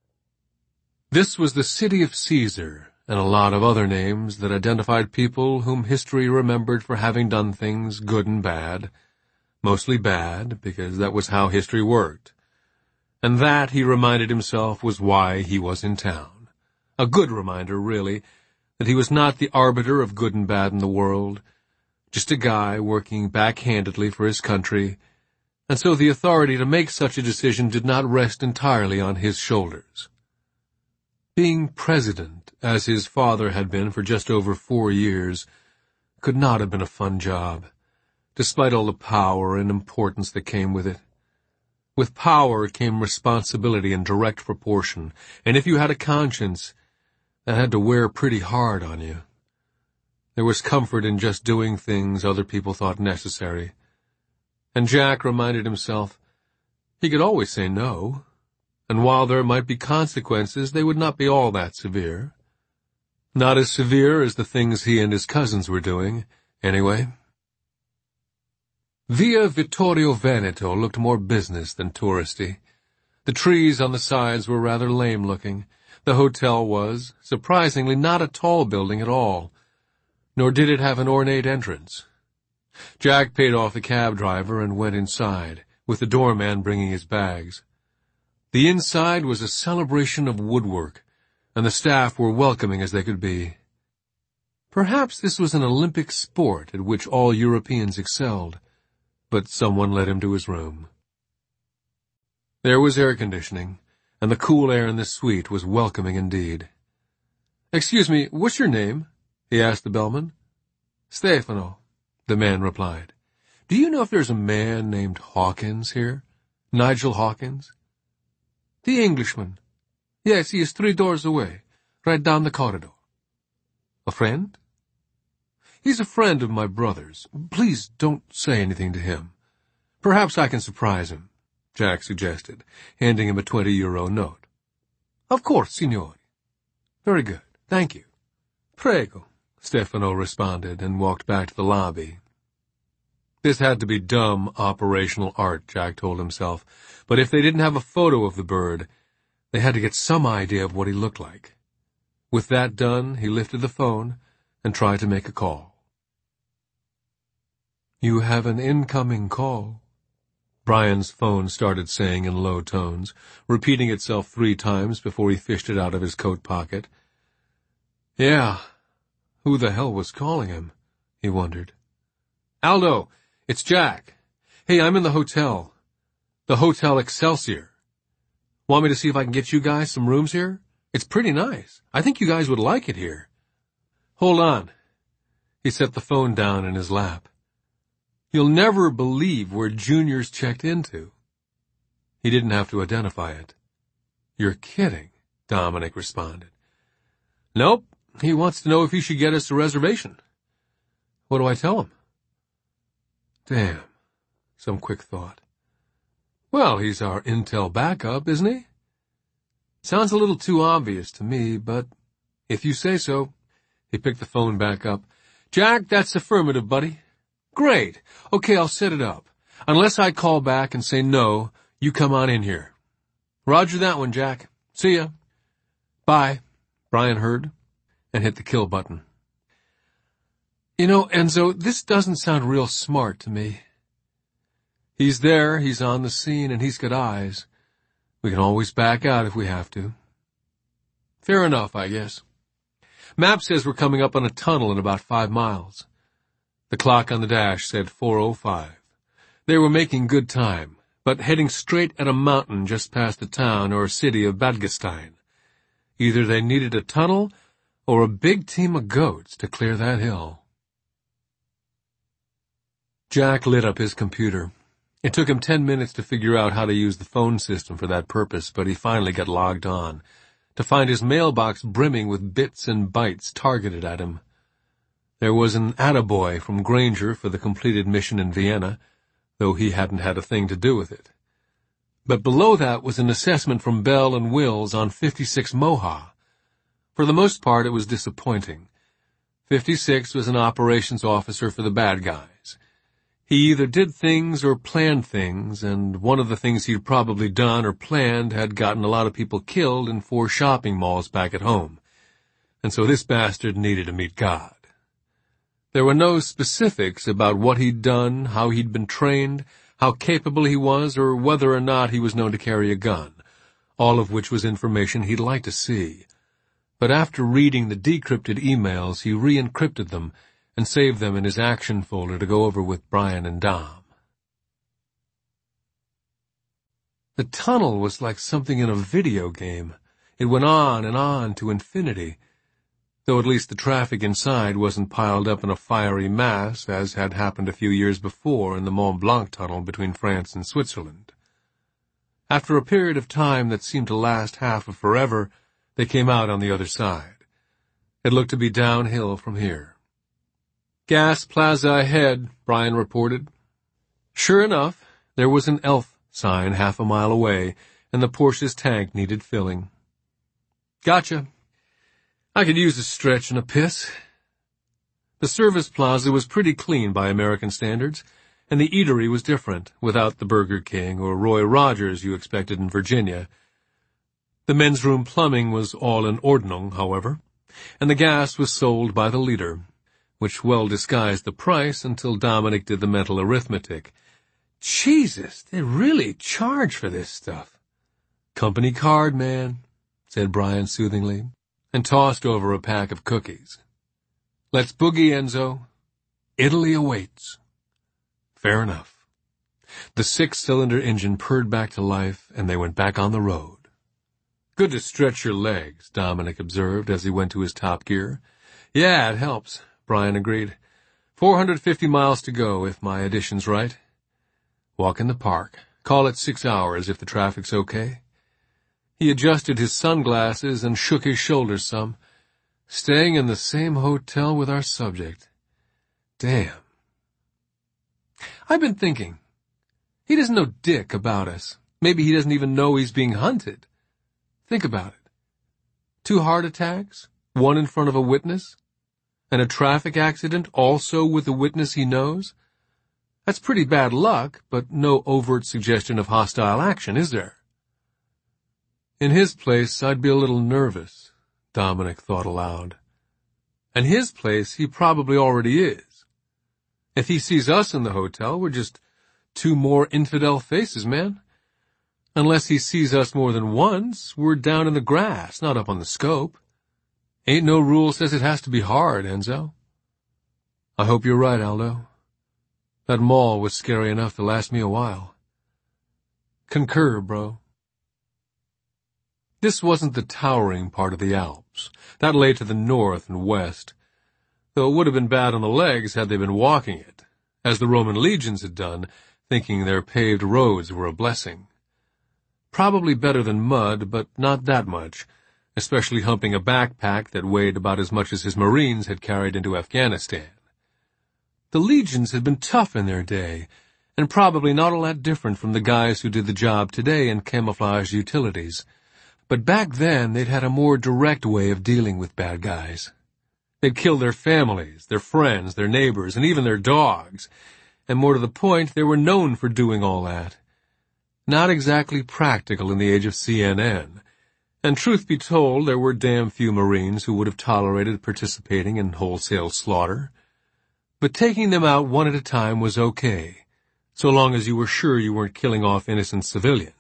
S1: This was the city of Caesar, and a lot of other names that identified people whom history remembered for having done things good and bad. Mostly bad, because that was how history worked. And that, he reminded himself, was why he was in town. A good reminder, really, that he was not the arbiter of good and bad in the world, just a guy working backhandedly for his country, and so the authority to make such a decision did not rest entirely on his shoulders. Being president, as his father had been for just over four years, could not have been a fun job, despite all the power and importance that came with it. With power came responsibility in direct proportion, and if you had a conscience, that had to wear pretty hard on you. There was comfort in just doing things other people thought necessary. And Jack reminded himself he could always say no, and while there might be consequences, they would not be all that severe. Not as severe as the things he and his cousins were doing, anyway. Via Vittorio Veneto looked more business than touristy. The trees on the sides were rather lame-looking. The hotel was, surprisingly, not a tall building at all, nor did it have an ornate entrance. Jack paid off the cab driver and went inside, with the doorman bringing his bags. The inside was a celebration of woodwork, and the staff were welcoming as they could be. Perhaps this was an Olympic sport at which all Europeans excelled, but someone led him to his room. There was air conditioning, and the cool air in the suite was welcoming indeed. "Excuse me, what's your name?" he asked the bellman. "Stefano," the man replied. "Do you know if there's a man named Hawkins here? Nigel Hawkins?" "The Englishman. Yes, he is three doors away, right down the corridor." "A friend?" "He's a friend of my brother's. Please don't say anything to him. Perhaps I can surprise him," Jack suggested, handing him a twenty-euro note. "Of course, signore." "Very good. Thank you." "Prego," Stefano responded, and walked back to the lobby. This had to be dumb operational art, Jack told himself, but if they didn't have a photo of the bird, they had to get some idea of what he looked like. With that done, he lifted the phone and tried to make a call. "You have an incoming call," Brian's phone started saying in low tones, repeating itself three times before he fished it out of his coat pocket. Yeah, who the hell was calling him? He wondered. "Aldo, it's Jack. Hey, I'm in the hotel. The Hotel Excelsior. Want me to see if I can get you guys some rooms here? It's pretty nice. I think you guys would like it here." "Hold on." He set the phone down in his lap. "You'll never believe where Junior's checked into." He didn't have to identify it. "You're kidding," Dominic responded. "Nope. He wants to know if he should get us a reservation." "What do I tell him?" Damn. Some quick thought. "Well, he's our intel backup, isn't he?" "Sounds a little too obvious to me, but if you say so." He picked the phone back up. "Jack, that's affirmative, buddy." "Great. Okay, I'll set it up. Unless I call back and say no, you come on in here." "Roger that one, Jack. See ya." "Bye," Brian heard, and hit the kill button. "You know, Enzo, this doesn't sound real smart to me." "He's there, he's on the scene, and he's got eyes. We can always back out if we have to." "Fair enough, I guess. Map says we're coming up on a tunnel in about five miles. The clock on the dash said four oh five. They were making good time, but heading straight at a mountain just past the town or city of Badgestein. Either they needed a tunnel or a big team of goats to clear that hill. Jack lit up his computer. It took him ten minutes to figure out how to use the phone system for that purpose, but he finally got logged on, to find his mailbox brimming with bits and bytes targeted at him. There was an attaboy from Granger for the completed mission in Vienna, though he hadn't had a thing to do with it. But below that was an assessment from Bell and Wills on fifty-six Moha. For the most part, it was disappointing. fifty-six was an operations officer for the bad guys. He either did things or planned things, and one of the things he'd probably done or planned had gotten a lot of people killed in four shopping malls back at home. And so this bastard needed to meet God. There were no specifics about what he'd done, how he'd been trained, how capable he was, or whether or not he was known to carry a gun, all of which was information he'd like to see. But after reading the decrypted emails, he re-encrypted them and saved them in his action folder to go over with Brian and Dom. The tunnel was like something in a video game. It went on and on to infinity, though at least the traffic inside wasn't piled up in a fiery mass, as had happened a few years before in the Mont Blanc tunnel between France and Switzerland. After a period of time that seemed to last half of forever, they came out on the other side. It looked to be downhill from here. "Gas plaza ahead," Brian reported. Sure enough, there was an ELF sign half a mile away, and the Porsche's tank needed filling. "Gotcha. I could use a stretch and a piss." The service plaza was pretty clean by American standards, and the eatery was different, without the Burger King or Roy Rogers you expected in Virginia. The men's room plumbing was all in Ordnung, however, and the gas was sold by the liter, which well disguised the price until Dominic did the mental arithmetic. Jesus, they really charge for this stuff. "Company card, man," said Brian soothingly, and tossed over a pack of cookies. "Let's boogie, Enzo. Italy awaits." Fair enough. The six-cylinder engine purred back to life, and they went back on the road. "Good to stretch your legs," Dominic observed as he went to his top gear. "Yeah, it helps," Brian agreed. Four hundred fifty miles to go, if my addition's right. Walk in the park. Call it six hours if the traffic's okay. He adjusted his sunglasses and shook his shoulders some. Staying in the same hotel with our subject. Damn. I've been thinking. He doesn't know dick about us. Maybe he doesn't even know he's being hunted. Think about it. Two heart attacks, one in front of a witness, and a traffic accident also with a witness he knows. That's pretty bad luck, but no overt suggestion of hostile action, is there? In his place, I'd be a little nervous, Dominic thought aloud. In his place, he probably already is. If he sees us in the hotel, we're just two more infidel faces, man. Unless he sees us more than once, we're down in the grass, not up on the scope. Ain't no rule says it has to be hard, Enzo. I hope you're right, Aldo. That mall was scary enough to last me a while. Concur, bro. This wasn't the towering part of the Alps. That lay to the north and west, though it would have been bad on the legs had they been walking it, as the Roman legions had done, thinking their paved roads were a blessing. Probably better than mud, but not that much, especially humping a backpack that weighed about as much as his Marines had carried into Afghanistan. The legions had been tough in their day, and probably not all that different from the guys who did the job today in camouflaged utilities. But back then, they'd had a more direct way of dealing with bad guys. They'd kill their families, their friends, their neighbors, and even their dogs. And more to the point, they were known for doing all that. Not exactly practical in the age of C N N. And truth be told, there were damn few Marines who would have tolerated participating in wholesale slaughter. But taking them out one at a time was okay, so long as you were sure you weren't killing off innocent civilians.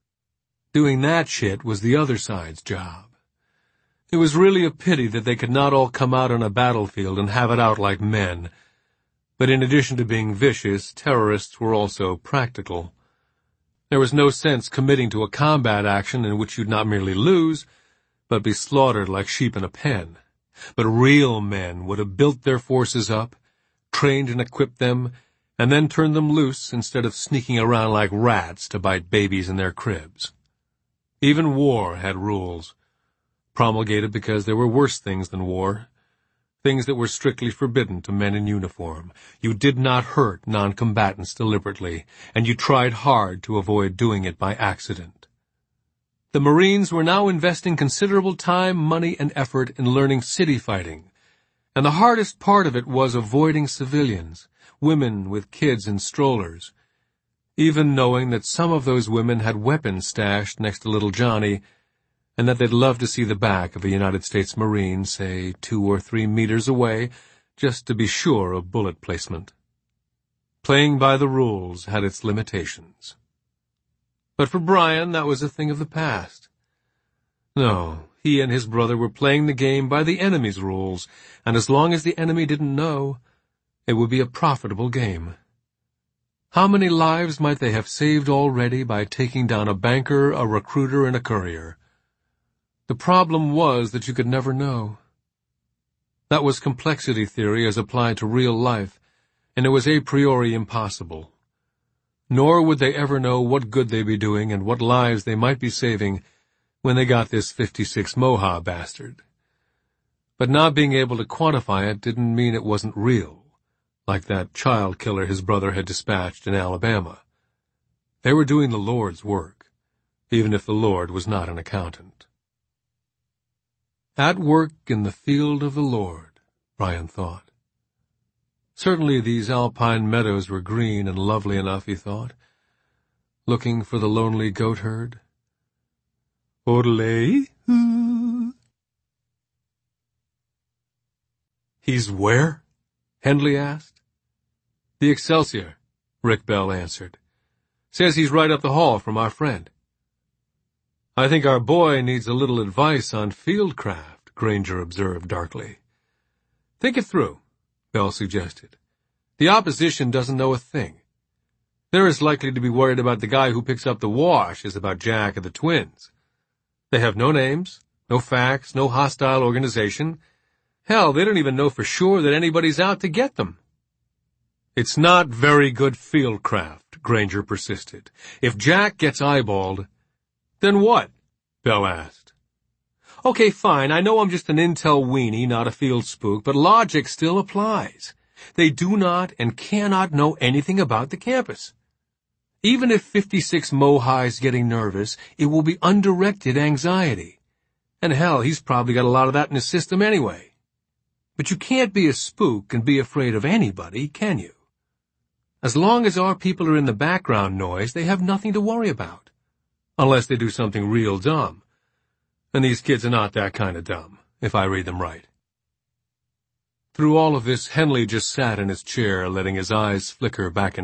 S1: Doing that shit was the other side's job. It was really a pity that they could not all come out on a battlefield and have it out like men. But in addition to being vicious, terrorists were also practical. There was no sense committing to a combat action in which you'd not merely lose, but be slaughtered like sheep in a pen. But real men would have built their forces up, trained and equipped them, and then turned them loose instead of sneaking around like rats to bite babies in their cribs. Even war had rules, promulgated because there were worse things than war, things that were strictly forbidden to men in uniform. You did not hurt non-combatants deliberately, and you tried hard to avoid doing it by accident. The Marines were now investing considerable time, money, and effort in learning city fighting, and the hardest part of it was avoiding civilians, women with kids and strollers, even knowing that some of those women had weapons stashed next to little Johnny, and that they'd love to see the back of a United States Marine, say, two or three meters away, just to be sure of bullet placement. Playing by the rules had its limitations. But for Brian, that was a thing of the past. No, he and his brother were playing the game by the enemy's rules, and as long as the enemy didn't know, it would be a profitable game. How many lives might they have saved already by taking down a banker, a recruiter, and a courier? The problem was that you could never know. That was complexity theory as applied to real life, and it was a priori impossible. Nor would they ever know what good they'd be doing and what lives they might be saving when they got this fifty-six Moha bastard. But not being able to quantify it didn't mean it wasn't real, like that child killer his brother had dispatched in Alabama. They were doing the Lord's work, even if the Lord was not an accountant. At work in the field of the Lord, Brian thought. Certainly these alpine meadows were green and lovely enough, he thought. Looking for the lonely goatherd. Orley? He's where? Hendley asked. The Excelsior, Rick Bell answered. Says he's right up the hall from our friend. I think our boy needs a little advice on fieldcraft, Granger observed darkly. Think it through, Bell suggested. The opposition doesn't know a thing. They're as likely to be worried about the guy who picks up the wash as about Jack and the twins. They have no names, no facts, no hostile organization. Hell, they don't even know for sure that anybody's out to get them. It's not very good fieldcraft, Granger persisted. If Jack gets eyeballed, then what? Bell asked. Okay, fine, I know I'm just an intel weenie, not a field spook, but logic still applies. They do not and cannot know anything about the campus. Even if fifty-six Mohai's getting nervous, it will be undirected anxiety. And hell, he's probably got a lot of that in his system anyway. But you can't be a spook and be afraid of anybody, can you? As long as our people are in the background noise, they have nothing to worry about. Unless they do something real dumb. And these kids are not that kind of dumb, if I read them right. Through all of this, Henley just sat in his chair, letting his eyes flicker back and